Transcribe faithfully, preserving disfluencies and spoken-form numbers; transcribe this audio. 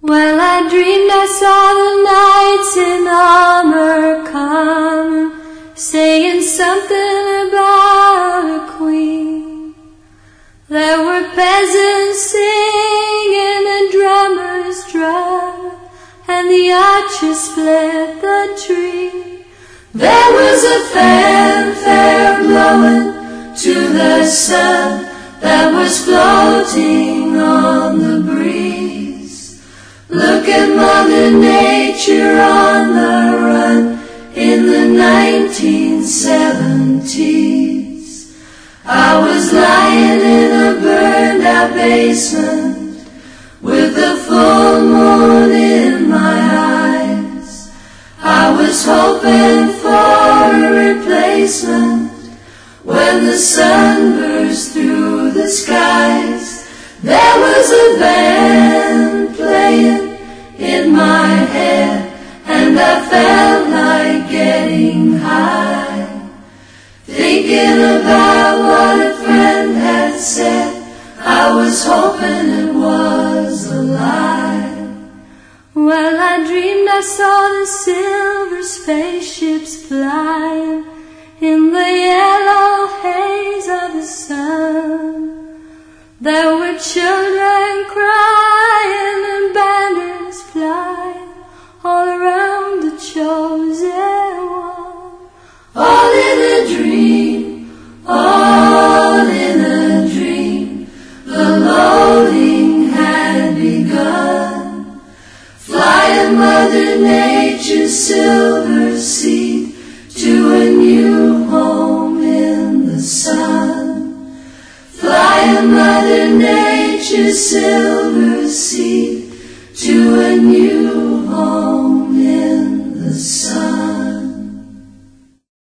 Well, I dreamed I saw the knights in armor come, saying something about a queen. There were peasants singing a drummer's drum, and the archers split the tree. There was a fanfare blowing to the sun that was floating on the breeze. Look at Mother Nature on the run in the nineteen seventies. I was lying in a burned out basement with the full moon in my eyes. I was hoping for a replacement when the sun burst through the skies. There was a band playing in my head, and I felt like getting high, thinking about what a friend had said. I was hoping it was a lie. Well, I dreamed I saw the silver spaceships flying in the yellow haze of the sun. There were children crying and banners flying all around the chosen one. All in a dream, all in a dream, the loading had begun. Flying Mother Nature's silver seed to a new home in the sun. Flying Mother Nature's silver seed to a new home.